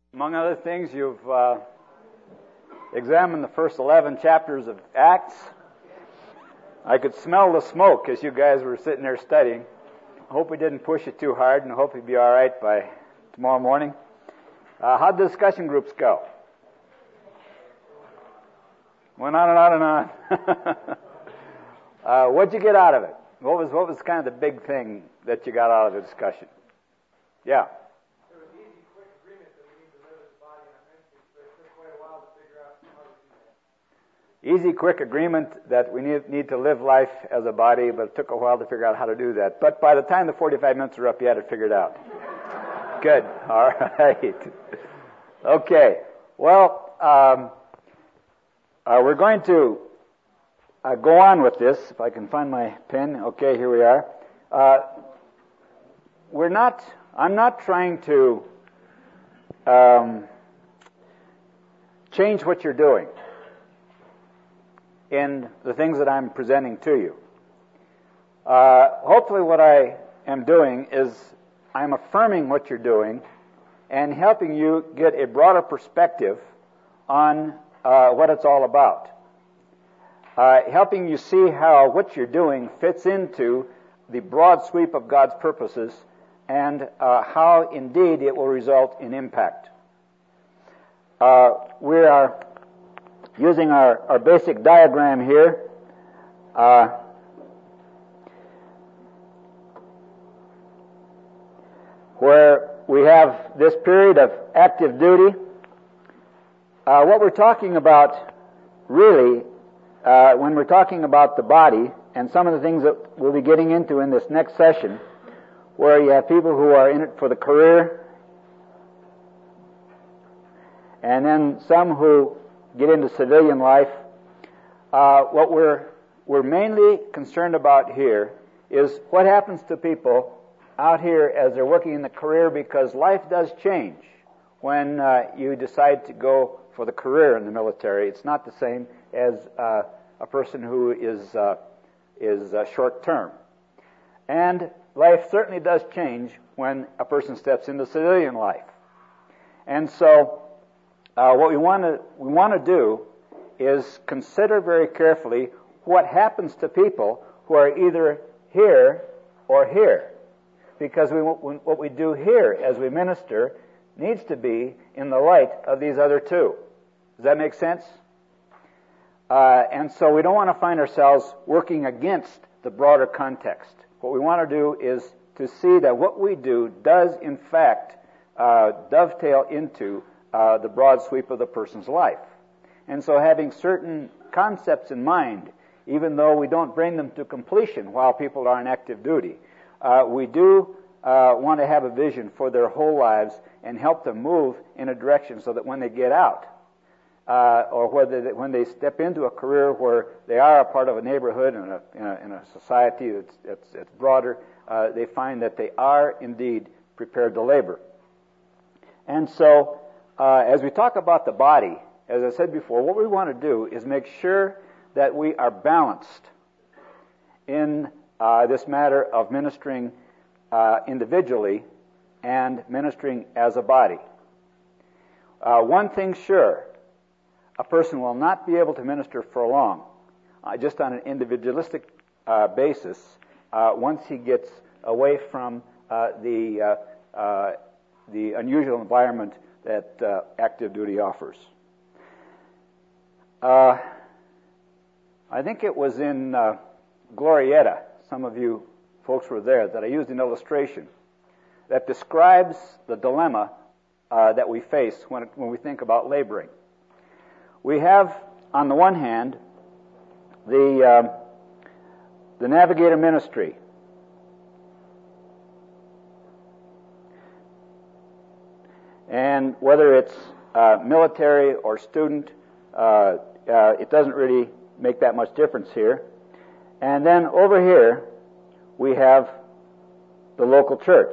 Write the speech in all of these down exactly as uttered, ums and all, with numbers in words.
Among other things, you've uh, examined the first eleven chapters of Acts. I could smell the smoke as you guys were sitting there studying. I hope we didn't push it too hard, and I hope you'll be all right by tomorrow morning. Uh, how'd the discussion groups go? Went on and on and on. uh, what'd you get out of it? What was what was kind of the big thing that you got out of the discussion? Yeah. Easy, quick agreement that we need, need to live life as a body, but it took a while to figure out how to do that. But by the time the forty-five minutes were up, you had it figured out. Good. All right. Okay. Well, um, uh, we're going to uh, go on with this. If I can find my pen. Okay, here we are. Uh, we're not, I'm not trying to um, change what you're doing in the things that I'm presenting to you. Uh, hopefully what I am doing is I'm affirming what you're doing and helping you get a broader perspective on uh, what it's all about. Uh, helping you see how what you're doing fits into the broad sweep of God's purposes and uh, how indeed it will result in impact. Uh, we are using our, our basic diagram here, uh, where we have this period of active duty. Uh, what we're talking about really, uh, when we're talking about the body, and some of the things that we'll be getting into in this next session, where you have people who are in it for the career, and then some who get into civilian life. Uh, what we're we're mainly concerned about here is what happens to people out here as they're working in the career, because life does change when uh, you decide to go for the career in the military. It's not the same as uh, a person who is uh, is uh, short term, and life certainly does change when a person steps into civilian life. And so Uh, what we want to we want to do is consider very carefully what happens to people who are either here or here, because we, what we do here as we minister needs to be in the light of these other two. Does that make sense? Uh, and so we don't want to find ourselves working against the broader context. What we want to do is to see that what we do does in fact uh, dovetail into Uh, the broad sweep of the person's life. And so having certain concepts in mind, even though we don't bring them to completion while people are in active duty, uh, we do uh, want to have a vision for their whole lives and help them move in a direction so that when they get out, uh, or whether they, when they step into a career where they are a part of a neighborhood and a, in, a, in a society that's, that's, that's broader, uh, they find that they are indeed prepared to labor. And so Uh, as we talk about the body, as I said before, what we want to do is make sure that we are balanced in uh, this matter of ministering uh, individually and ministering as a body. Uh, one thing sure, a person will not be able to minister for long, uh, just on an individualistic uh, basis, uh, once he gets away from uh, the uh, uh, the unusual environment that uh, active duty offers. Uh, I think it was in uh, Glorieta, some of you folks were there, that I used an illustration that describes the dilemma uh, that we face when, it, when we think about laboring. We have, on the one hand, the, uh, the Navigator Ministry. And whether it's uh, military or student, uh, uh, it doesn't really make that much difference here. And then over here, we have the local church.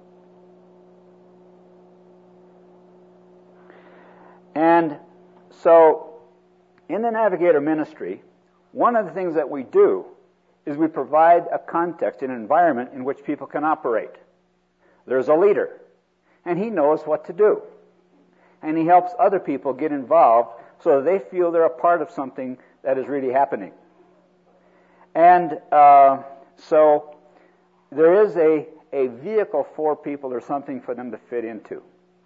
And so, in the Navigator Ministry, one of the things that we do is we provide a context, an environment in which people can operate. There's a leader, and he knows what to do. and he helps other people get involved so that they feel they're a part of something that is really happening. And uh, so there is a, a vehicle for people or something for them to fit into.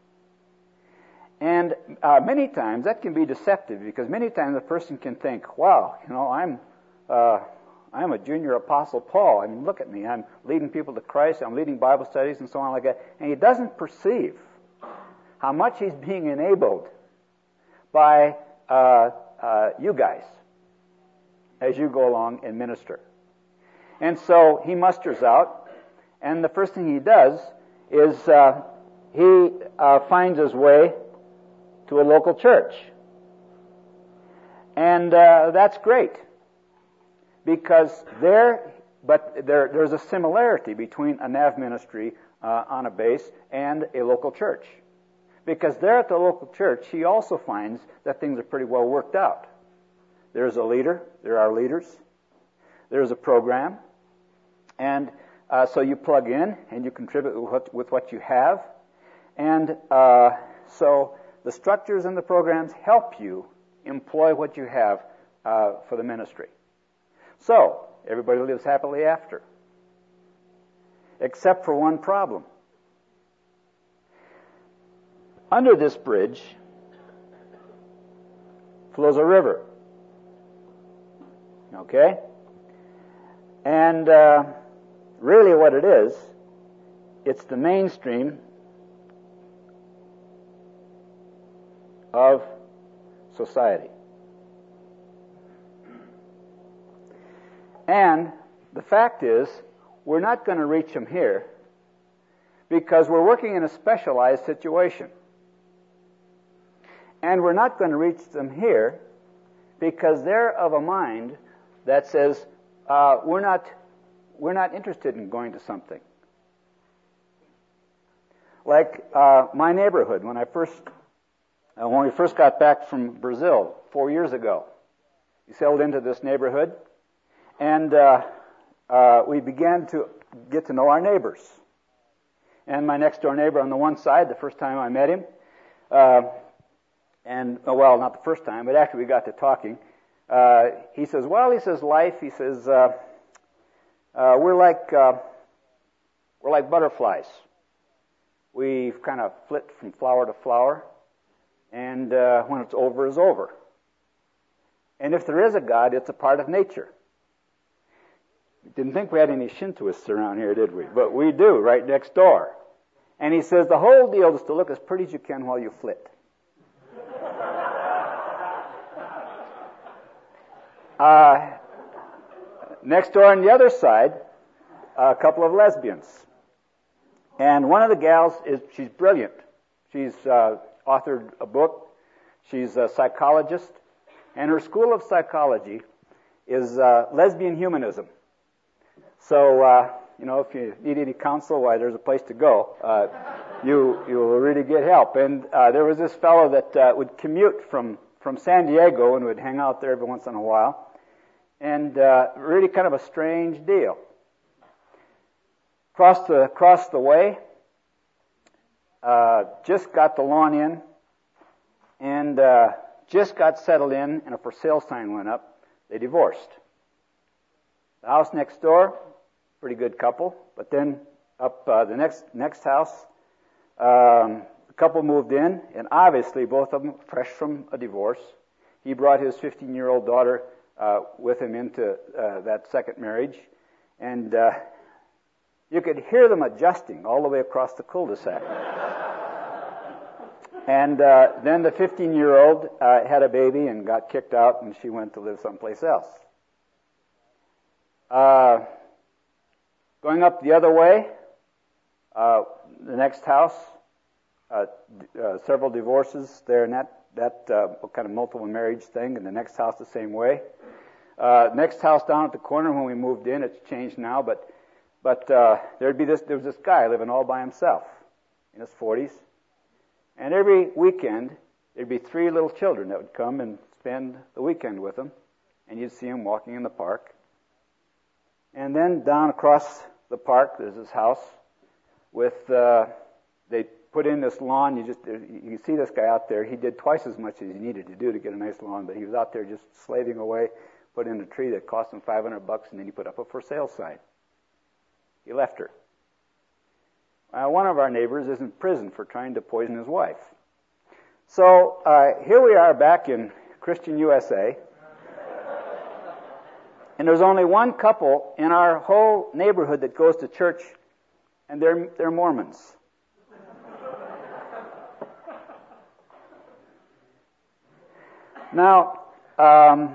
And uh, many times that can be deceptive, because many times a person can think, wow, you know, I'm uh, I'm a junior apostle Paul. I mean, look at me. I'm leading people to Christ. I'm leading Bible studies and so on like that. And he doesn't perceive how much he's being enabled by uh, uh, you guys as you go along and minister. And so he musters out, and the first thing he does is uh, he uh, finds his way to a local church. And uh, that's great, because there, but there, there's a similarity between a N A V ministry uh, on a base and a local church. Because there at the local church, he also finds that things are pretty well worked out. There's a leader, there are leaders, there's a program, and uh, so you plug in and you contribute with what, with what you have, and uh, so the structures and the programs help you employ what you have uh, for the ministry. So, everybody lives happily after. Except for one problem. Under this bridge flows a river. Okay? And uh, really what it is, it's the mainstream of society. And the fact is, we're not going to reach them here because we're working in a specialized situation. And we're not going to reach them here because they're of a mind that says, uh, we're not, we're not interested in going to something. Like uh, my neighborhood, when I first, uh, when we first got back from Brazil four years ago, we settled into this neighborhood, and uh, uh, we began to get to know our neighbors. And my next door neighbor on the one side, the first time I met him, uh, and well, not the first time, but after we got to talking, uh, he says, "Well, he says, life. He says, uh, uh, we're like uh, we're like butterflies. We kind of flit from flower to flower, and uh, when it's over, is over. And if there is a God, it's a part of nature." Didn't think we had any Shintoists around here, did we? But we do, right next door. And he says the whole deal is to look as pretty as you can while you flit. uh, next door on the other side, a couple of lesbians. And one of the gals, is she's brilliant. She's uh, authored a book. She's a psychologist. And her school of psychology is uh, lesbian humanism. So, uh, you know, if you need any counsel, why, there's a place to go. Uh, you you will really get help. And uh, there was this fellow that uh, would commute from, from San Diego and would hang out there every once in a while. And uh, really kind of a strange deal. Across the, across the way, uh, just got the lawn in, and uh, just got settled in, and a for sale sign went up. They divorced. The house next door, pretty good couple, but then up uh, the next next house, um, the couple moved in, and obviously both of them fresh from a divorce. He brought his fifteen-year-old daughter uh, with him into uh, that second marriage, and uh, you could hear them adjusting all the way across the cul-de-sac. And uh, then the fifteen-year-old uh, had a baby and got kicked out, and she went to live someplace else. Uh, going up the other way, uh, the next house, uh, uh, several divorces there, and that, that uh, kind of multiple marriage thing, and the next house the same way. Uh, next house down at the corner, when we moved in, it's changed now, but but uh, there'd be this, there was this guy living all by himself in his forties, and every weekend there'd be three little children that would come and spend the weekend with him, and you'd see him walking in the park. And then down across the park, there's this house with, uh, they put in this lawn. You just you see this guy out there. He did twice as much as he needed to do to get a nice lawn, but he was out there just slaving away. Put in a tree that cost him five hundred bucks, and then he put up a for sale sign. He left her. Uh, one of our neighbors is in prison for trying to poison his wife. So uh, here we are back in Christian U S A, and there's only one couple in our whole neighborhood that goes to church, and they're they're Mormons. Now, um,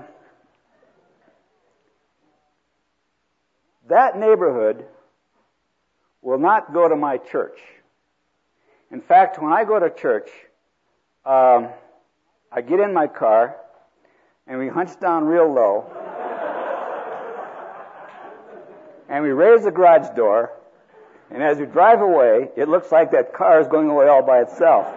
that neighborhood will not go to my church. In fact, when I go to church, um, I get in my car and we hunch down real low and we raise the garage door, and as we drive away, it looks like that car is going away all by itself.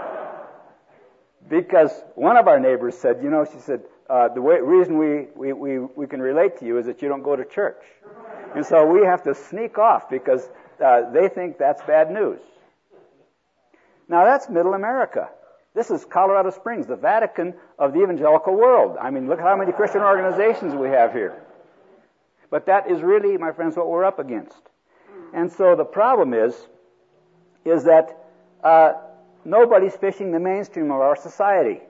Because one of our neighbors said, you know, she said, uh, the way, reason we, we, we, we can relate to you is that you don't go to church. And so we have to sneak off because uh, they think that's bad news. Now that's Middle America. This is Colorado Springs, the Vatican of the evangelical world. I mean, look how many Christian organizations we have here. But that is really, my friends, what we're up against. And so the problem is, is that uh, nobody's fishing the mainstream of our society.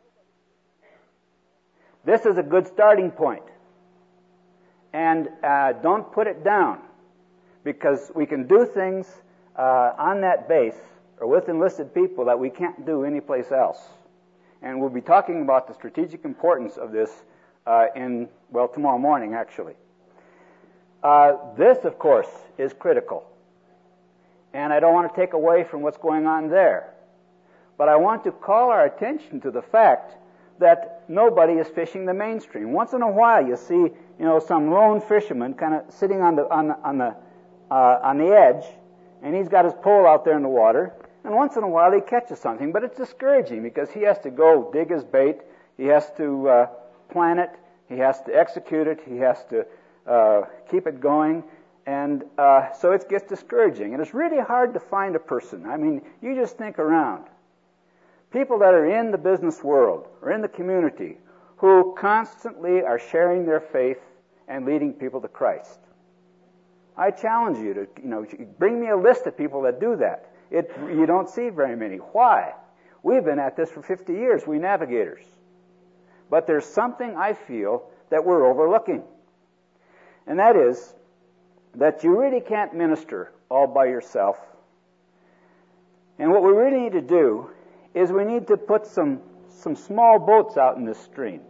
This is a good starting point. And uh, don't put it down, because we can do things uh, on that base or with enlisted people that we can't do anyplace else. And we'll be talking about the strategic importance of this uh, in, well, tomorrow morning, actually. Uh, this, of course, is critical. And I don't want to take away from what's going on there. But I want to call our attention to the fact that nobody is fishing the mainstream. Once in a while, you see, you know, some lone fisherman kind of sitting on the on the on the uh, on the edge, and he's got his pole out there in the water. And once in a while, he catches something, but it's discouraging because he has to go dig his bait, he has to uh, plan it, he has to execute it, he has to uh, keep it going, and uh, so it gets discouraging. And it's really hard to find a person. I mean, you just think around. People that are in the business world or in the community who constantly are sharing their faith and leading people to Christ. I challenge you to, you know, bring me a list of people that do that. It, you don't see very many. Why? We've been at this for fifty years, we navigators. But there's something I feel that we're overlooking. And that is that you really can't minister all by yourself. And what we really need to do is we need to put some, some small boats out in this stream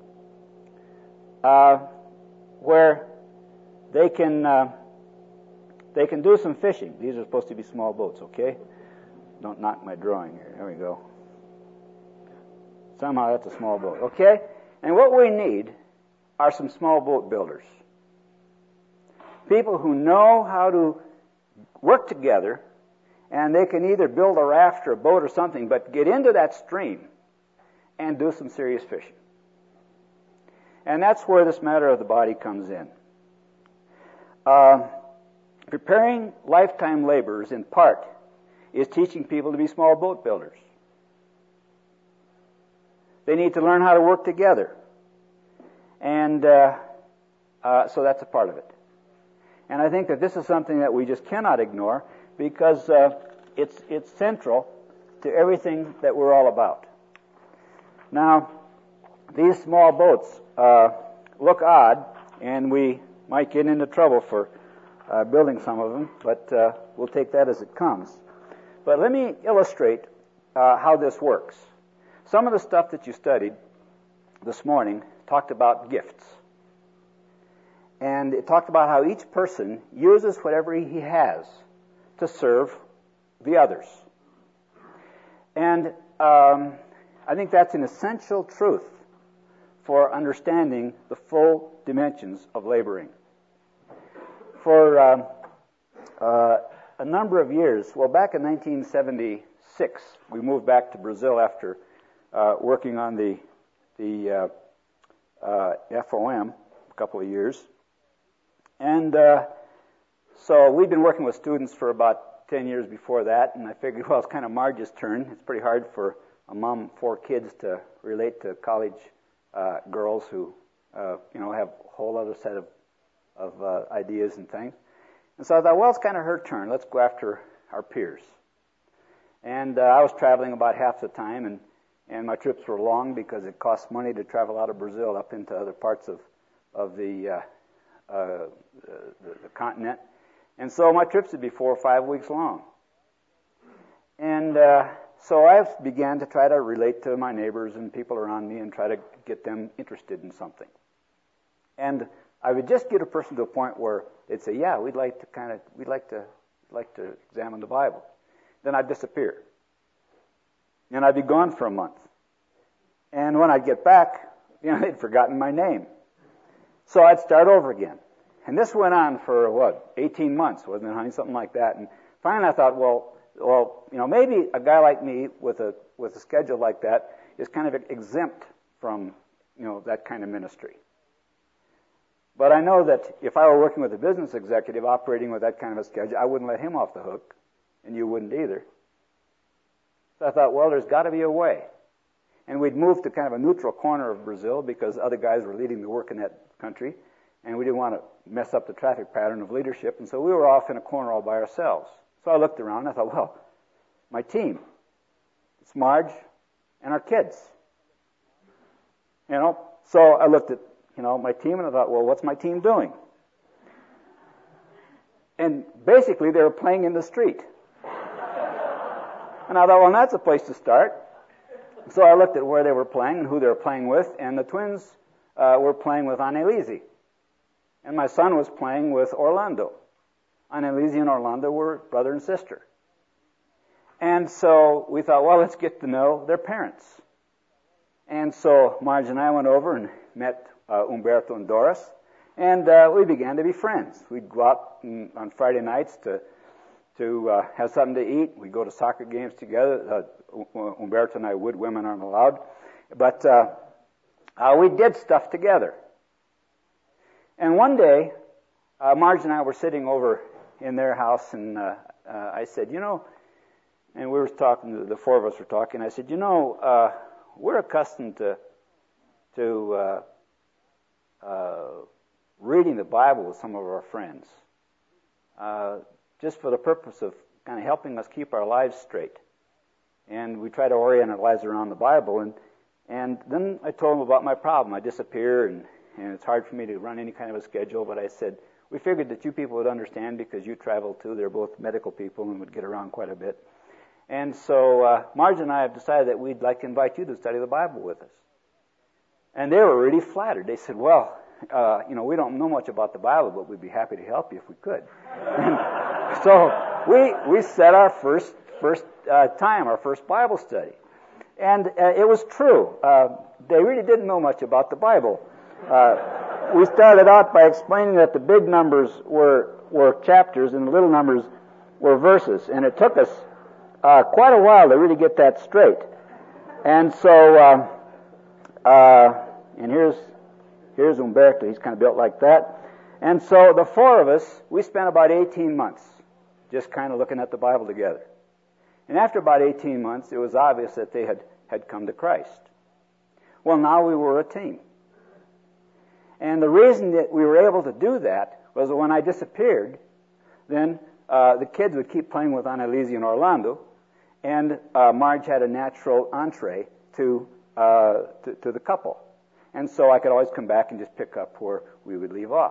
uh, where they can uh, they can do some fishing. These are supposed to be small boats, okay? Don't knock my drawing here. There we go. Somehow that's a small boat, okay? And what we need are some small boat builders. People who know how to work together, and they can either build a raft or a boat or something, but get into that stream and do some serious fishing. And that's where this matter of the body comes in. Uh, preparing lifetime laborers, in part, is teaching people to be small boat builders. They need to learn how to work together. And uh, uh, so that's a part of it. And I think that this is something that we just cannot ignore, because uh, it's it's central to everything that we're all about. Now, these small boats uh, look odd, and we might get into trouble for uh, building some of them, but uh, we'll take that as it comes. But let me illustrate uh, how this works. Some of the stuff that you studied this morning talked about gifts. And it talked about how each person uses whatever he has to serve the others. And um, I think that's an essential truth for understanding the full dimensions of laboring. For uh, uh, a number of years, well, back in nineteen seventy-six, we moved back to Brazil after uh, working on the the uh, uh, F O M a couple of years. And uh, so we've been working with students for about ten years before that, and I figured, well, it's kind of Marge's turn. It's pretty hard for a mom, four kids to relate to college uh, girls who, uh, you know, have a whole other set of, of uh, ideas and things. And so I thought, well, it's kind of her turn. Let's go after our peers. And uh, I was traveling about half the time, and, and my trips were long because it costs money to travel out of Brazil up into other parts of, of the, uh, uh, the, the continent. And so my trips would be four or five weeks long. And uh, so I began to try to relate to my neighbors and people around me and try to get them interested in something. And I would just get a person to a point where they'd say, yeah, we'd like to kind of, we'd like to, like to examine the Bible. Then I'd disappear. And I'd be gone for a month. And when I'd get back, you know, they'd forgotten my name. So I'd start over again. And this went on for, what, eighteen months, wasn't it, honey? Something like that. And finally I thought, well, well, you know, maybe a guy like me with a with a schedule like that is kind of exempt from, you know, that kind of ministry. But I know that if I were working with a business executive operating with that kind of a schedule, I wouldn't let him off the hook, and you wouldn't either. So I thought, well, there's got to be a way. And we'd moved to kind of a neutral corner of Brazil because other guys were leading the work in that country, and we didn't want to mess up the traffic pattern of leadership, and so we were off in a corner all by ourselves. So I looked around and I thought, well, my team, it's Marge and our kids. You know, so I looked at, you know, my team and I thought, well, what's my team doing? And basically they were playing in the street. And I thought, well, that's a place to start. So I looked at where they were playing and who they were playing with, and the twins uh, were playing with Annelise. And my son was playing with Orlando. Annelise and Orlando were brother and sister. And so we thought, well, let's get to know their parents. And so Marge and I went over and met uh, Umberto and Doris, and uh, we began to be friends. We'd go out in, on Friday nights to to uh, have something to eat. We'd go to soccer games together. Uh, Umberto and I would. Women aren't allowed. But uh, uh, we did stuff together. And one day, uh, Marge and I were sitting over in their house, and uh, uh, I said, you know, and we were talking, the four of us were talking, I said, you know, uh, we're accustomed to to uh, uh, reading the Bible with some of our friends, uh, just for the purpose of kind of helping us keep our lives straight. And we try to orient our lives around the Bible. And, and then I told them about my problem. I disappear, and, and it's hard for me to run any kind of a schedule, but I said, we figured that you people would understand because you travel too. They're both medical people and would get around quite a bit. And so uh, Marge and I have decided that we'd like to invite you to study the Bible with us. And they were really flattered. They said, well, uh, you know, we don't know much about the Bible, but we'd be happy to help you if we could. And so we we set our first first uh, time, our first Bible study. And uh, it was true. Uh, they really didn't know much about the Bible. Uh, we started out by explaining that the big numbers were, were chapters and the little numbers were verses. And it took us uh, quite a while to really get that straight. And so, uh, uh, and here's, here's Umberto. He's kind of built like that. And so the four of us, we spent about eighteen months just kind of looking at the Bible together. And after about eighteen months, it was obvious that they had, had come to Christ. Well, now we were a team. And the reason that we were able to do that was that when I disappeared, then uh, the kids would keep playing with Annalise and Orlando, and uh, Marge had a natural entree to, uh, to to the couple. And so I could always come back and just pick up where we would leave off.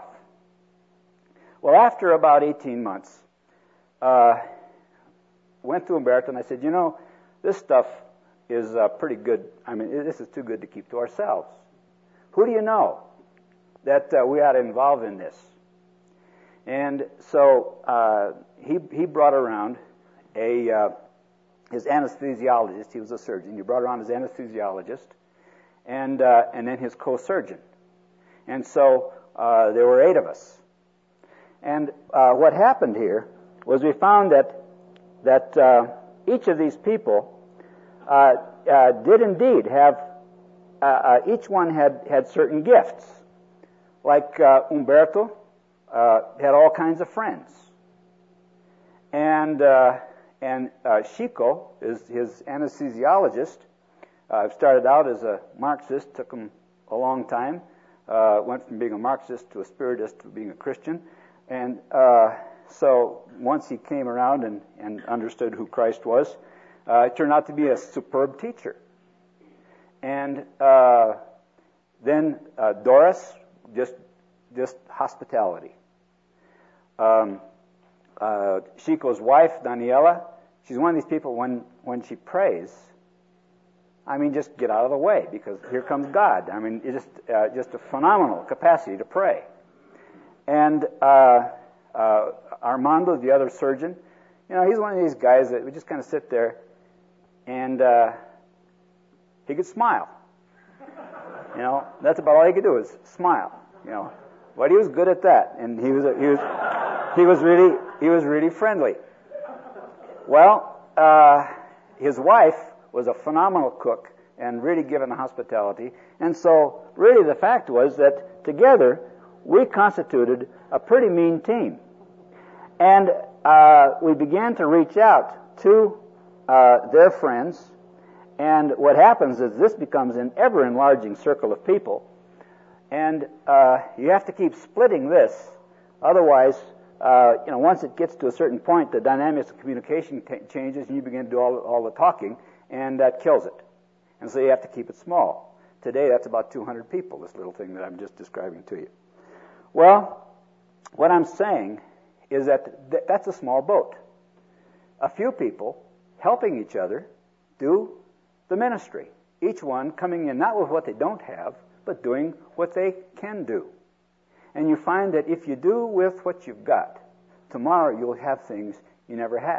Well, after about eighteen months, uh, went to Umberto and I said, you know, this stuff is uh, pretty good. I mean, this is too good to keep to ourselves. Who do you know that uh, we ought to involve in this? And so uh, he he brought around a uh, his anesthesiologist. He was a surgeon. He brought around his anesthesiologist, and uh, and then his co-surgeon. And so uh, there were eight of us. And uh, what happened here was we found that that uh, each of these people uh, uh, did indeed have uh, uh, each one had had certain gifts. Like uh, Umberto uh, had all kinds of friends. And uh, and uh, Chico is his anesthesiologist. Uh, started out as a Marxist, took him a long time. Uh, went from being a Marxist to a Spiritist to being a Christian. And uh, so once he came around and, and understood who Christ was, uh, it turned out to be a superb teacher. And uh, then uh, Doris, just just hospitality. Um, uh, Chico's wife, Daniela, she's one of these people when, when she prays, I mean, just get out of the way, because here comes God. I mean, it's just, uh, just a phenomenal capacity to pray. And uh, uh, Armando, the other surgeon, you know, he's one of these guys that would just kind of sit there, and uh, he could smile. You know, that's about all he could do is smile. You know, but he was good at that, and he was he was he was really he was really friendly. Well, uh, his wife was a phenomenal cook and really given to hospitality, and so really the fact was that together we constituted a pretty mean team, and uh, we began to reach out to uh, their friends. And what happens is this becomes an ever-enlarging circle of people. And uh, you have to keep splitting this. Otherwise, uh, you know, once it gets to a certain point, the dynamics of communication t- changes, and you begin to do all, all the talking, and that kills it. And so you have to keep it small. Today, that's about two hundred people, this little thing that I'm just describing to you. Well, what I'm saying is that th- that's a small boat. A few people helping each other do the ministry, each one coming in not with what they don't have, but doing what they can do. And you find that if you do with what you've got, tomorrow you'll have things you never had.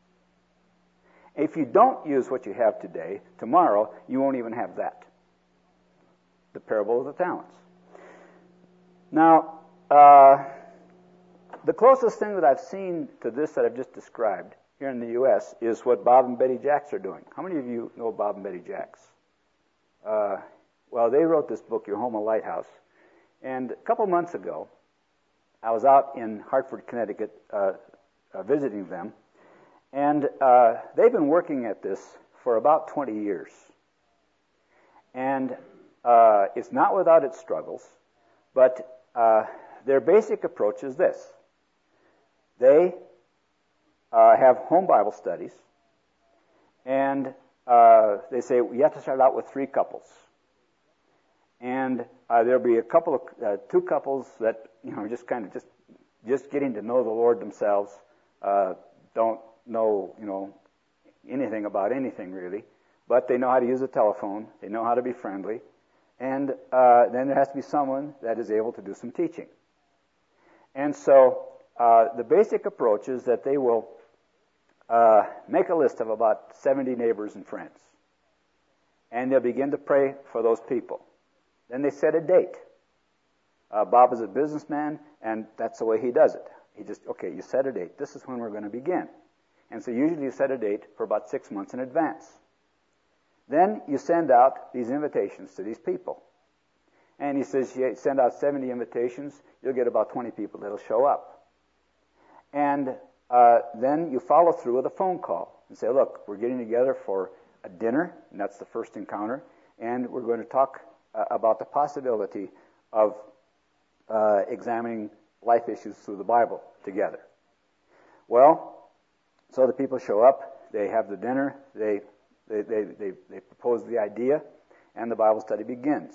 If you don't use what you have today, tomorrow you won't even have that. The parable of the talents. Now, uh, the closest thing that I've seen to this that I've just described here in the U S is what Bob and Betty Jacks are doing. How many of you know Bob and Betty Jacks? Uh, well, they wrote this book, Your Home a Lighthouse. And a couple months ago, I was out in Hartford, Connecticut, uh, uh, visiting them. And uh, they've been working at this for about twenty years. And uh, it's not without its struggles, but uh, their basic approach is this. They Uh, have home Bible studies, and uh, they say you have to start out with three couples, and uh, there'll be a couple of uh, two couples that you know just kind of just just getting to know the Lord themselves, uh, don't know you know anything about anything really, but they know how to use a telephone, they know how to be friendly, and uh, then there has to be someone that is able to do some teaching, and so uh, the basic approach is that they will Uh, make a list of about seventy neighbors and friends. And they'll begin to pray for those people. Then they set a date. Uh, Bob is a businessman, and that's the way he does it. He just, okay, you set a date. This is when we're going to begin. And so usually you set a date for about six months in advance. Then you send out these invitations to these people. And he says, you send out seventy invitations, you'll get about twenty people that'll show up. And Uh, then you follow through with a phone call and say, look, we're getting together for a dinner, and that's the first encounter, and we're going to talk uh, about the possibility of uh, examining life issues through the Bible together. Well, so the people show up, they have the dinner, they they they they, they propose the idea, and the Bible study begins.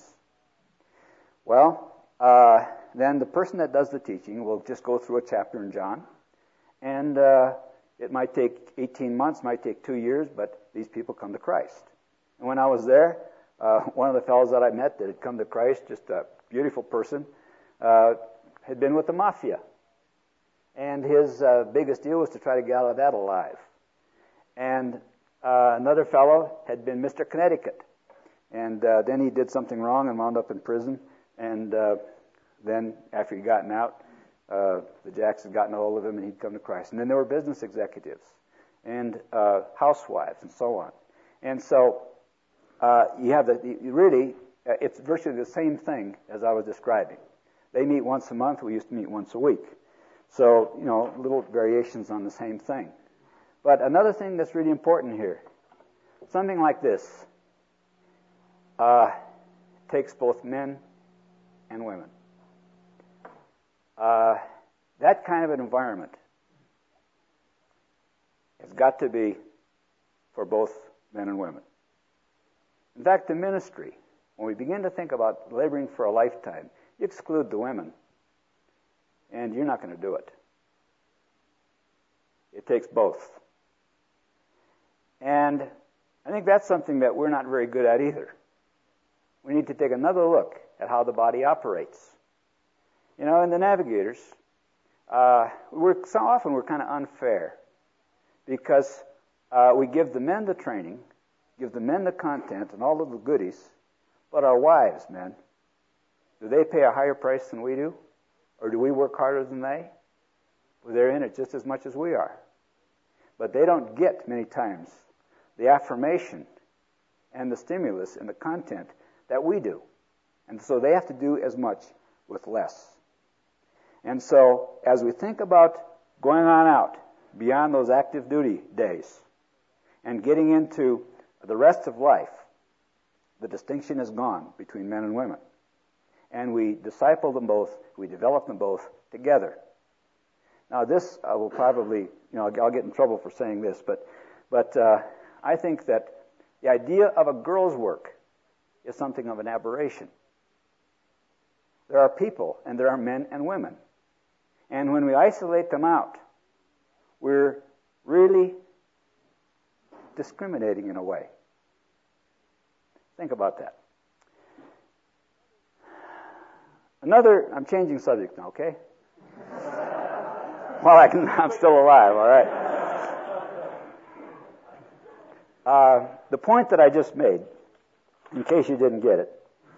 Well, uh, then the person that does the teaching will just go through a chapter in John. And uh, it might take eighteen months, might take two years, but these people come to Christ. And when I was there, uh, one of the fellows that I met that had come to Christ, just a beautiful person, uh, had been with the mafia. And his uh, biggest deal was to try to get out of that alive. And uh, another fellow had been Mister Connecticut. And uh, then he did something wrong and wound up in prison. And uh, then after he'd gotten out, Uh, the Jacks had gotten a hold of him, and he'd come to Christ. And then there were business executives and uh, housewives and so on. And so uh, you have the you really, uh, it's virtually the same thing as I was describing. They meet once a month. We used to meet once a week. So, you know, little variations on the same thing. But another thing that's really important here, something like this, uh, takes both men and women. Uh, that kind of an environment has got to be for both men and women. In fact, the ministry, when we begin to think about laboring for a lifetime, you exclude the women, and you're not going to do it. It takes both. And I think that's something that we're not very good at either. We need to take another look at how the body operates. You know, in the Navigators, uh, we're so often we're kind of unfair because uh, we give the men the training, give the men the content and all of the goodies, but our wives, men, do they pay a higher price than we do? Or do we work harder than they? Well, they're in it just as much as we are. But they don't get, many times, the affirmation and the stimulus and the content that we do. And so they have to do as much with less. And so, as we think about going on out beyond those active duty days and getting into the rest of life, the distinction is gone between men and women. And we disciple them both, we develop them both together. Now this, I will probably, you know, I'll get in trouble for saying this, but but uh, I think that the idea of a girl's work is something of an aberration. There are people, and there are men and women. And when we isolate them out, we're really discriminating in a way. Think about that. Another, I'm changing subject now, okay? Well, I can, I'm still alive, all right. Uh, the point that I just made, in case you didn't get it,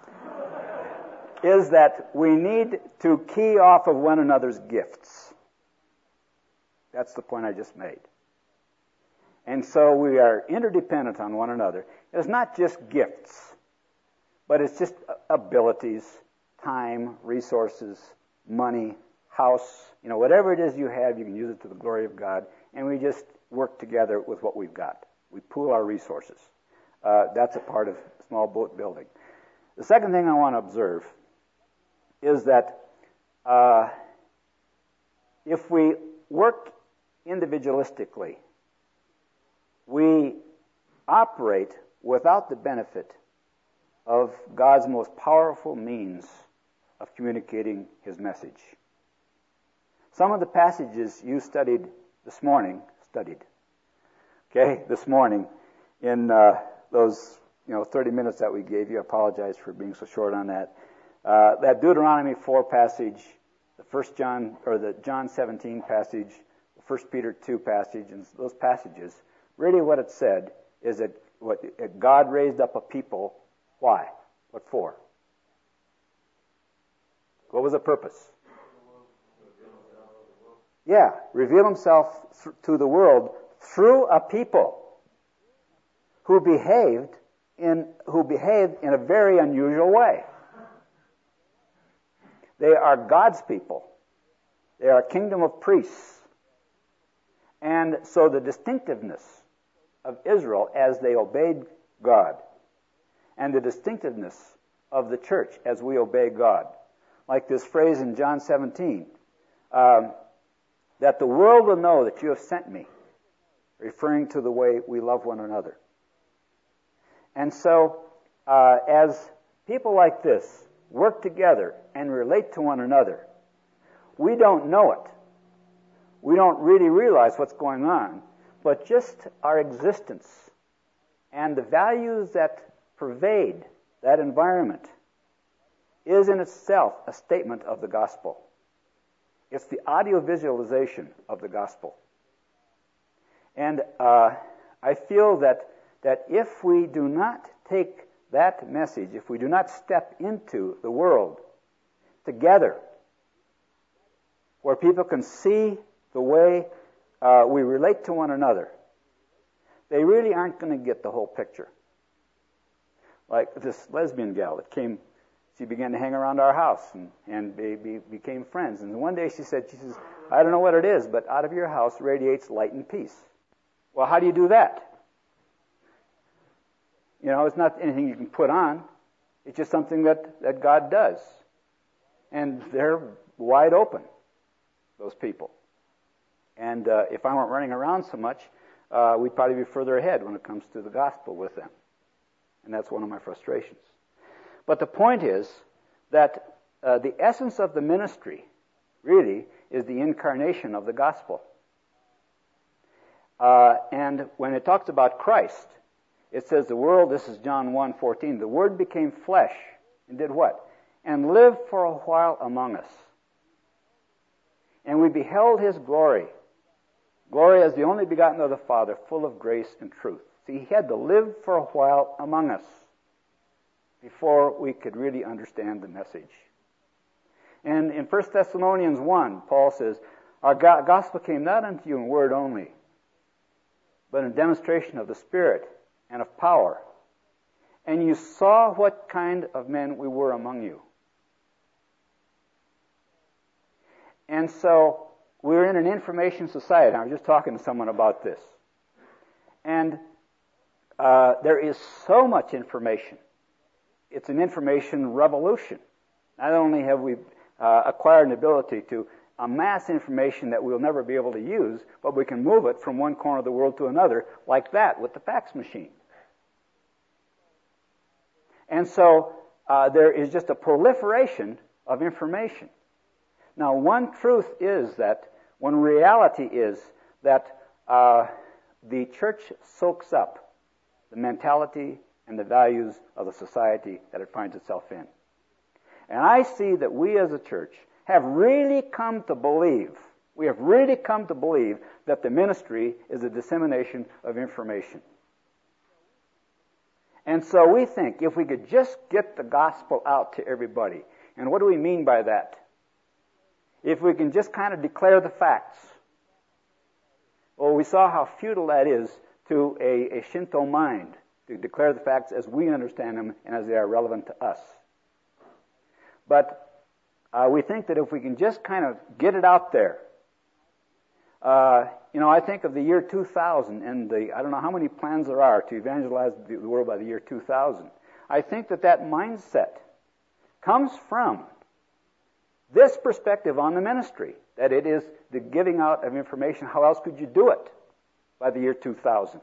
is that we need to key off of one another's gifts. That's the point I just made. And so we are interdependent on one another. It's not just gifts, but it's just abilities, time, resources, money, house, you know, whatever it is you have, you can use it to the glory of God, and we just work together with what we've got. We pool our resources. Uh, that's a part of small boat building. The second thing I want to observe is that uh, if we work individualistically, we operate without the benefit of God's most powerful means of communicating His message. Some of the passages you studied this morning, studied, okay, this morning, in uh, those, you know, thirty minutes that we gave you. I apologize for being so short on that. Uh, that Deuteronomy four passage, the First John, or the John seventeen passage, the First Peter two passage, and those passages, really what it said is that what God raised up a people. Why? What for? What was the purpose? Yeah, reveal Himself th- to the world through a people who behaved in who behaved in a very unusual way. They are God's people. They are a kingdom of priests. And so the distinctiveness of Israel as they obeyed God, and the distinctiveness of the church as we obey God, like this phrase in John seventeen, um, that the world will know that you have sent me, referring to the way we love one another. And so, uh, as people like this work together and relate to one another, we don't know it. We don't really realize what's going on, but just our existence and the values that pervade that environment is in itself a statement of the gospel. It's the audio visualization of the gospel. And uh, I feel that that if we do not take that message, if we do not step into the world together, where people can see the way uh, we relate to one another, they really aren't going to get the whole picture. Like this lesbian gal that came, she began to hang around our house and, and be, be, became friends. And one day she said, she says, I don't know what it is, but out of your house radiates light and peace. Well, how do you do that? You know, it's not anything you can put on. It's just something that, that God does. And they're wide open, those people. And uh, if I weren't running around so much, uh, we'd probably be further ahead when it comes to the gospel with them. And that's one of my frustrations. But the point is that uh, the essence of the ministry really is the incarnation of the gospel. Uh, and when it talks about Christ, it says the world, this is John one fourteen, the Word became flesh and did what? And lived for a while among us. And we beheld His glory. Glory as the only begotten of the Father, full of grace and truth. See, He had to live for a while among us before we could really understand the message. And in First Thessalonians one, Paul says, our gospel came not unto you in word only, but in demonstration of the Spirit and of power. And you saw what kind of men we were among you. And so we're in an information society. I was just talking to someone about this. And uh, there is so much information. It's an information revolution. Not only have we uh, acquired an ability to amass information that we'll never be able to use, but we can move it from one corner of the world to another like that with the fax machine. And so uh, there is just a proliferation of information. Now, one truth is that, one reality is that uh, the church soaks up the mentality and the values of the society that it finds itself in. And I see that we as a church have really come to believe, we have really come to believe that the ministry is a dissemination of information. And so we think if we could just get the gospel out to everybody, and what do we mean by that? If we can just kind of declare the facts. Well, we saw how futile that is to a, a Shinto mind, to declare the facts as we understand them and as they are relevant to us. But uh, we think that if we can just kind of get it out there, uh, you know, I think of the year two thousand and the, I don't know how many plans there are to evangelize the world by the year two thousand. I think that that mindset comes from this perspective on the ministry, that it is the giving out of information. How else could you do it by the year two thousand?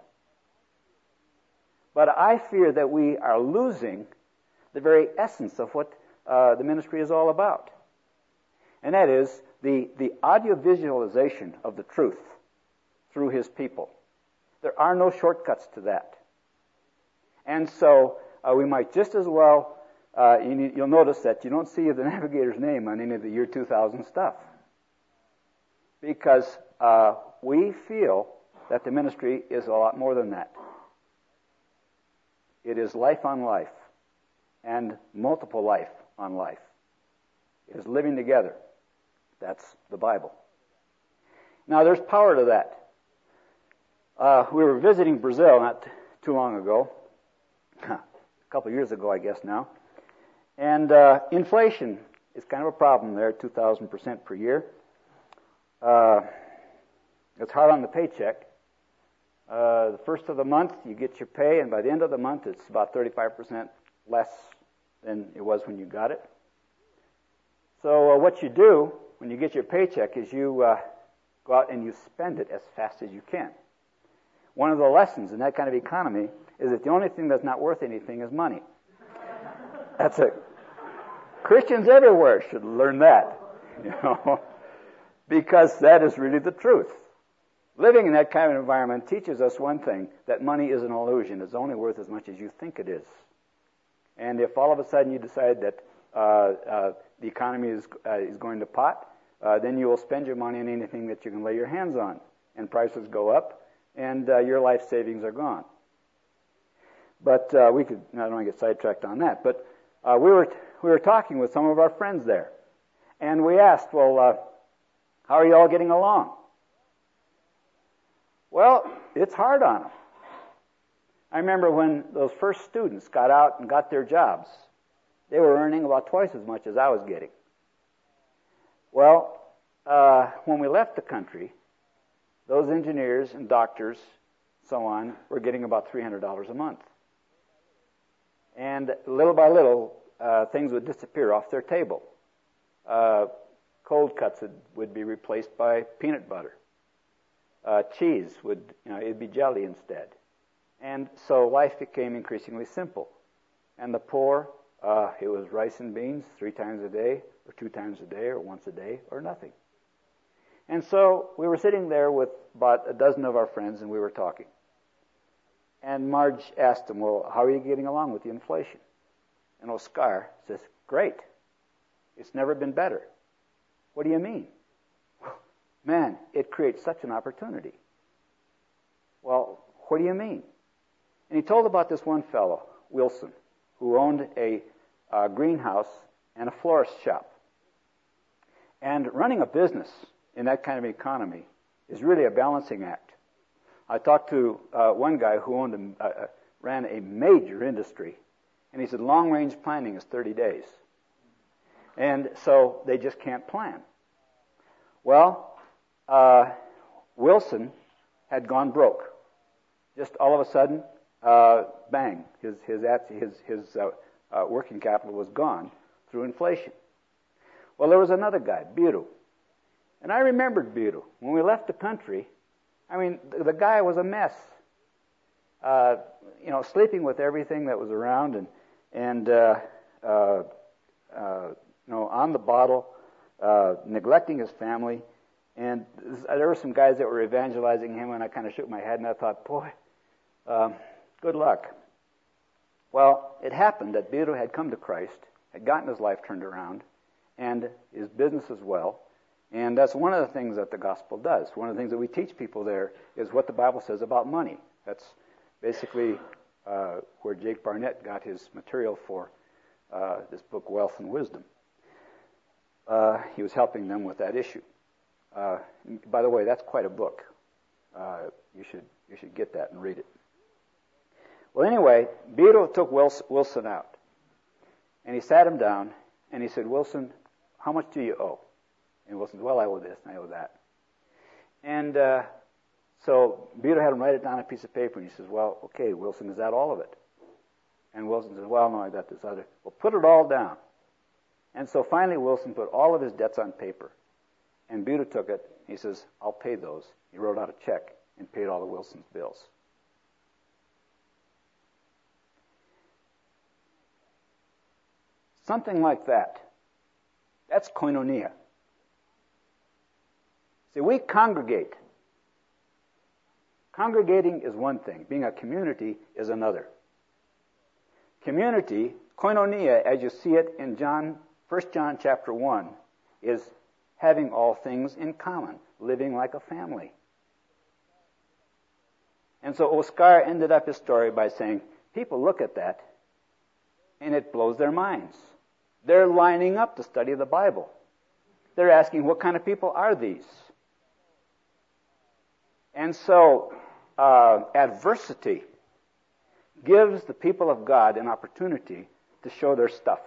But I fear that we are losing the very essence of what uh, the ministry is all about. And that is the, the audio-visualization of the truth through His people. There are no shortcuts to that. And so uh, we might just as well, uh, you, you'll notice that you don't see the navigator's name on any of the year two thousand stuff. Because uh, we feel that the ministry is a lot more than that. It is life on life and multiple life on life. It is living together. That's the Bible. Now, there's power to that. Uh, we were visiting Brazil not too long ago, a couple of years ago, I guess now, and uh, inflation is kind of a problem there, two thousand percent per year. Uh, it's hard on the paycheck. Uh, the first of the month, you get your pay, and by the end of the month, it's about thirty-five percent less than it was when you got it. So uh, what you do when you get your paycheck is you uh, go out and you spend it as fast as you can. One of the lessons in that kind of economy is that the only thing that's not worth anything is money. That's it. Christians everywhere should learn that, you know, because that is really the truth. Living in that kind of environment teaches us one thing, that money is an illusion. It's only worth as much as you think it is. And if all of a sudden you decide that uh, uh, the economy is uh, is going to pot, uh, then you will spend your money on anything that you can lay your hands on. And prices go up, and uh, your life savings are gone. But uh, we could, I don't want to get sidetracked on that, but uh, we were we were talking with some of our friends there. And we asked, well, uh, how are you all getting along? Well, it's hard on them. I remember when those first students got out and got their jobs, they were earning about twice as much as I was getting. Well, uh, when we left the country, those engineers and doctors, so on, were getting about three hundred dollars a month. And little by little, uh, things would disappear off their table. Uh, cold cuts would, would be replaced by peanut butter. Uh, cheese would, you know, it'd be jelly instead. And so life became increasingly simple. And the poor, uh, it was rice and beans three times a day, or two times a day, or once a day, or nothing. And so we were sitting there with about a dozen of our friends, and we were talking. And Marge asked him, well, how are you getting along with the inflation? And Oscar says, great. It's never been better. What do you mean? Man, it creates such an opportunity. Well, what do you mean? And he told about this one fellow, Wilson, who owned a uh, greenhouse and a florist shop. And running a business in that kind of economy is really a balancing act. I talked to uh, one guy who owned a, uh, ran a major industry, and he said long-range planning is thirty days. And so they just can't plan. Well, uh, Wilson had gone broke. Just all of a sudden, uh, bang, his his his, his uh, uh, working capital was gone through inflation. Well, there was another guy, Biro. And I remembered Biro. When we left the country, I mean, the, the guy was a mess. Uh, you know, sleeping with everything that was around and, and uh, uh, uh, you know, on the bottle, uh, neglecting his family. And there were some guys that were evangelizing him, and I kind of shook my head, and I thought, boy, um, good luck. Well, it happened that Biro had come to Christ, had gotten his life turned around, and his business as well. And that's one of the things that the gospel does. One of the things that we teach people there is what the Bible says about money. That's basically uh, where Jake Barnett got his material for uh, this book, Wealth and Wisdom. Uh, he was helping them with that issue. Uh, by the way, that's quite a book. Uh, you should you should get that and read it. Well, anyway, Biro took Wilson out, and he sat him down, and he said, Wilson, how much do you owe? And Wilson said, well, I owe this and I owe that. And uh, so Biro had him write it down on a piece of paper, and he says, well, okay, Wilson, is that all of it? And Wilson says, well, no, I got this other. Well, put it all down. And so finally Wilson put all of his debts on paper. And Biro took it. He says, I'll pay those. He wrote out a check and paid all of Wilson's bills. Something like that. That's koinonia. See, we congregate. Congregating is one thing. Being a community is another. Community, koinonia, as you see it in John, First John chapter one, is having all things in common, living like a family. And so Oscar ended up his story by saying, people look at that, and it blows their minds. They're lining up to study the Bible. They're asking, what kind of people are these? And so, uh, adversity gives the people of God an opportunity to show their stuff.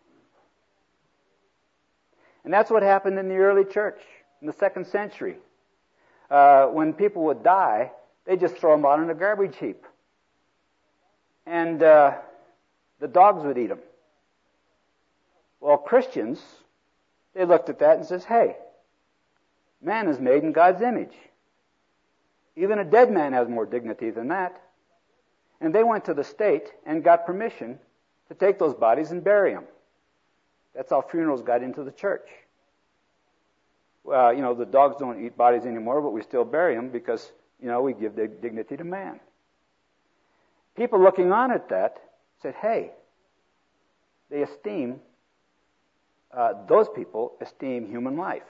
And that's what happened in the early church, in the second century. Uh, when people would die, they just throw them out in a garbage heap. And uh, the dogs would eat them. Well, Christians, they looked at that and says, hey, man is made in God's image. Even a dead man has more dignity than that. And they went to the state and got permission to take those bodies and bury them. That's how funerals got into the church. Well, you know, the dogs don't eat bodies anymore, but we still bury them because, you know, we give dignity to man. People looking on at that said, hey, they esteem, uh, those people esteem human life.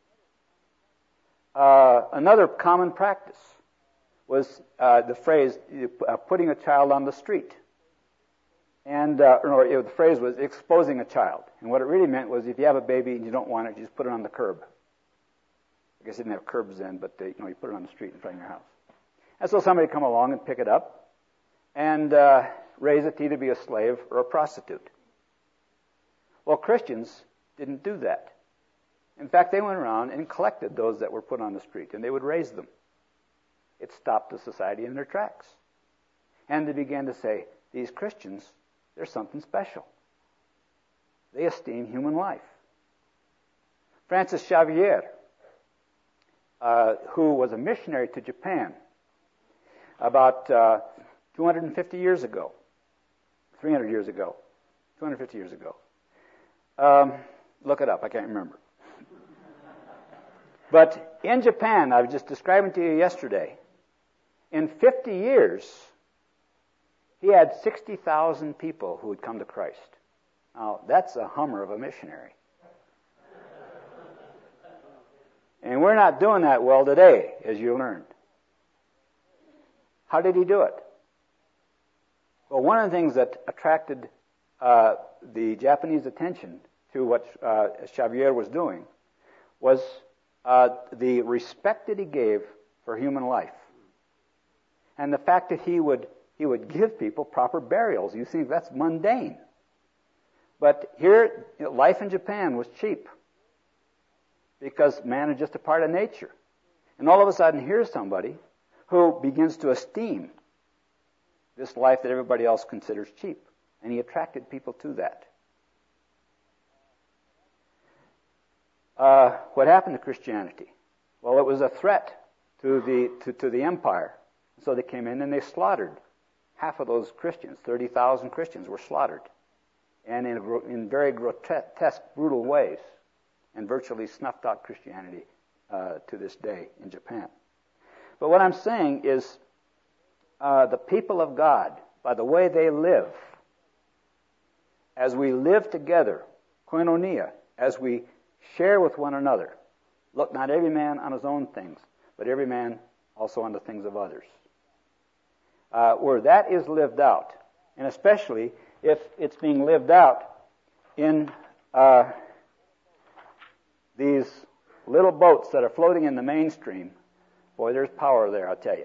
Uh, another common practice was uh, the phrase, uh, putting a child on the street. And uh, or, you know, the phrase was exposing a child. And what it really meant was if you have a baby and you don't want it, you just put it on the curb. I guess they didn't have curbs then, but they, you know, you put it on the street in front of your house. And so somebody would come along and pick it up and uh, raise it to either be a slave or a prostitute. Well, Christians didn't do that. In fact, they went around and collected those that were put on the street, and they would raise them. It stopped the society in their tracks. And they began to say, these Christians, they're something special. They esteem human life. Francis Xavier, uh, who was a missionary to Japan about uh, two hundred fifty years ago, three hundred years ago, two hundred fifty years ago. Um, look it up, I can't remember. But in Japan, I was just describing to you yesterday, in fifty years, he had sixty thousand people who had come to Christ. Now, that's a hummer of a missionary. And we're not doing that well today, as you learned. How did he do it? Well, one of the things that attracted uh, the Japanese attention to what uh, Xavier was doing was uh, the respect that he gave for human life. And the fact that he would he would give people proper burials. You think that's mundane. But here, you know, life in Japan was cheap because man is just a part of nature. And all of a sudden, here's somebody who begins to esteem this life that everybody else considers cheap. And he attracted people to that. Uh, what happened to Christianity? Well, it was a threat to the to, to the empire. So they came in and they slaughtered half of those Christians. thirty thousand Christians were slaughtered. And in, in very grotesque, brutal ways. And virtually snuffed out Christianity uh, to this day in Japan. But what I'm saying is uh, the people of God, by the way they live, as we live together, koinonia, as we share with one another, look not every man on his own things, but every man also on the things of others. Uh, where that is lived out, and especially if it's being lived out in uh, these little boats that are floating in the mainstream, boy, there's power there, I'll tell you.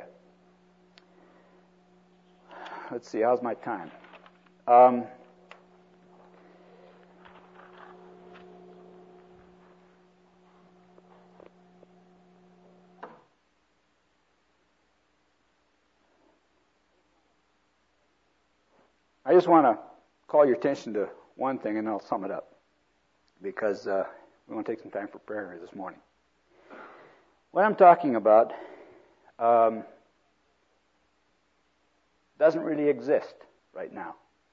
Let's see, how's my time? Um, I just want to call your attention to one thing, and then I'll sum it up, because uh, we want to take some time for prayer here this morning. What I'm talking about um, doesn't really exist right now.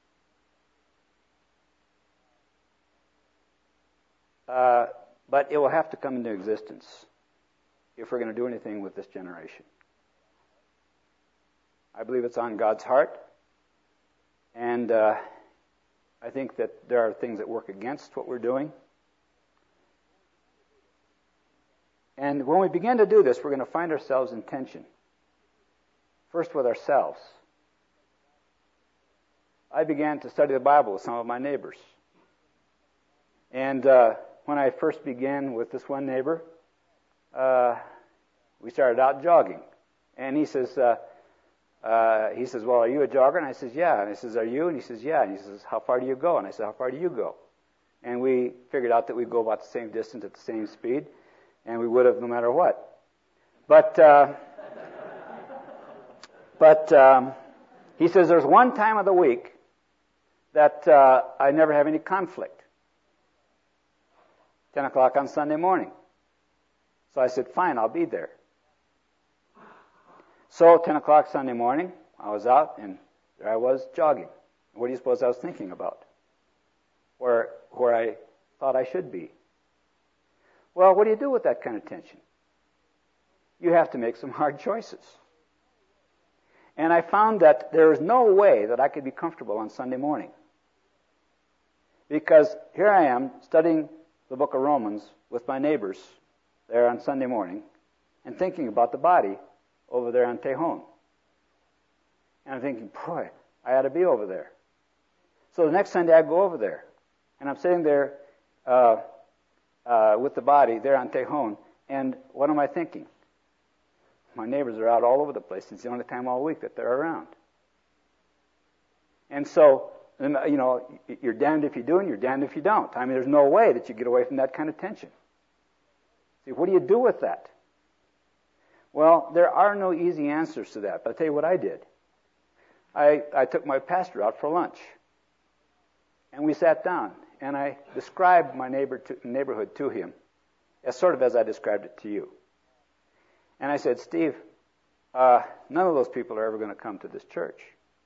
Uh, but it will have to come into existence if we're going to do anything with this generation. I believe it's on God's heart. And uh, I think that there are things that work against what we're doing. And when we begin to do this, we're going to find ourselves in tension. First with ourselves. I began to study the Bible with some of my neighbors. And uh, when I first began with this one neighbor, uh, we started out jogging. And he says... Uh, Uh, he says, well, are you a jogger? And I says, yeah. And I says, are you? And he says, yeah. And he says, how far do you go? And I said, how far do you go? And we figured out that we'd go about the same distance at the same speed, and we would have no matter what. But uh, but um, he says, there's one time of the week that uh, I never have any conflict. ten o'clock on Sunday morning. So I said, fine, I'll be there. So, ten o'clock Sunday morning, I was out, and there I was jogging. What do you suppose I was thinking about? Where, where I thought I should be. Well, what do you do with that kind of tension? You have to make some hard choices. And I found that there is no way that I could be comfortable on Sunday morning. Because here I am studying the book of Romans with my neighbors there on Sunday morning and thinking about the body over there on Tejon. And I'm thinking, boy, I ought to be over there. So the next Sunday I go over there. And I'm sitting there uh, uh, with the body there on Tejon. And what am I thinking? My neighbors are out all over the place. It's the only time all week that they're around. And so and, you know, you're damned if you do and you're damned if you don't. I mean, there's no way that you get away from that kind of tension. See, what do you do with that? Well, there are no easy answers to that, but I'll tell you what I did. I, I took my pastor out for lunch, and we sat down, and I described my neighbor to, neighborhood to him, as sort of as I described it to you. And I said, Steve, uh, none of those people are ever going to come to this church.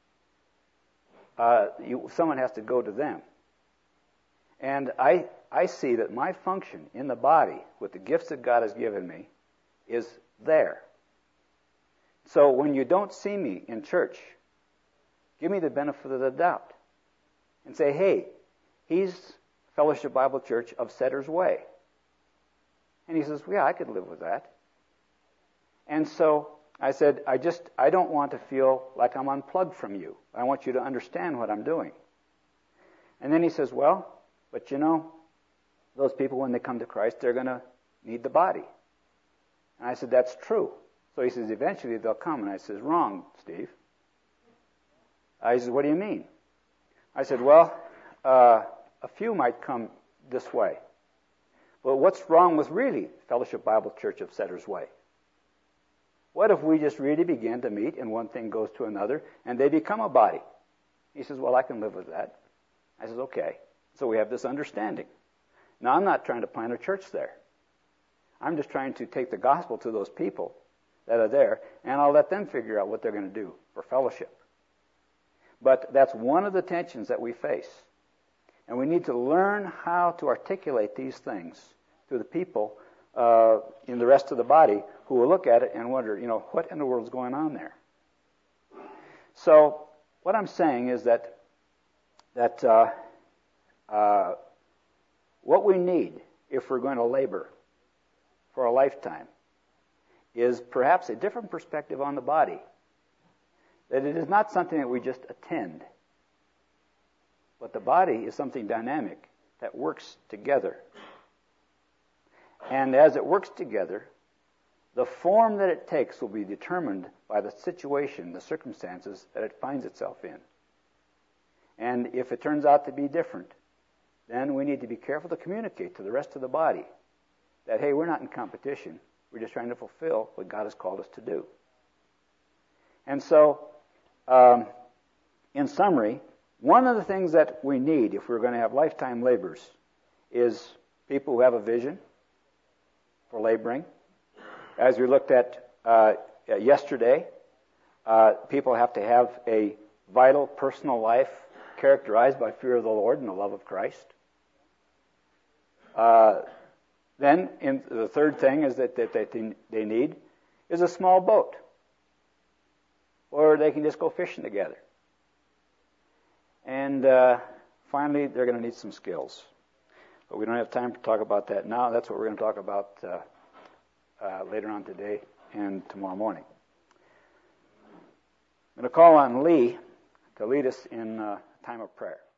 Uh, you, someone has to go to them. And I, I see that my function in the body, with the gifts that God has given me, is there. So when you don't see me in church, give me the benefit of the doubt and say, hey, he's Fellowship Bible Church of Setter's Way. And he says, yeah, I could live with that. And so I said, I just, I don't want to feel like I'm unplugged from you. I want you to understand what I'm doing. And then he says, well, but you know, those people, when they come to Christ, they're going to need the body. And I said, that's true. So he says, eventually they'll come. And I says, wrong, Steve. Uh, he says, what do you mean? I said, well, uh, a few might come this way. But what's wrong with really Fellowship Bible Church of Setter's Way? What if we just really begin to meet and one thing goes to another and they become a body? He says, well, I can live with that. I says, okay. So we have this understanding. Now, I'm not trying to plant a church there. I'm just trying to take the gospel to those people that are there, and I'll let them figure out what they're going to do for fellowship. But that's one of the tensions that we face. And we need to learn how to articulate these things to the people uh, in the rest of the body who will look at it and wonder, you know, what in the world is going on there? So what I'm saying is that that uh, uh, what we need if we're going to labor for a lifetime is perhaps a different perspective on the body. That it is not something that we just attend, but the body is something dynamic that works together. And as it works together, the form that it takes will be determined by the situation, the circumstances that it finds itself in. And if it turns out to be different, then we need to be careful to communicate to the rest of the body that, hey, we're not in competition. We're just trying to fulfill what God has called us to do. And so, um, in summary, one of the things that we need if we're going to have lifetime labors is people who have a vision for laboring. As we looked at uh, yesterday, uh, people have to have a vital personal life characterized by fear of the Lord and the love of Christ. Uh, then, in the third thing is that, that, that they need is a small boat, or they can just go fishing together. And uh, finally, they're going to need some skills. But we don't have time to talk about that now. That's what we're going to talk about uh, uh, later on today and tomorrow morning. I'm going to call on Lee to lead us in a time of prayer.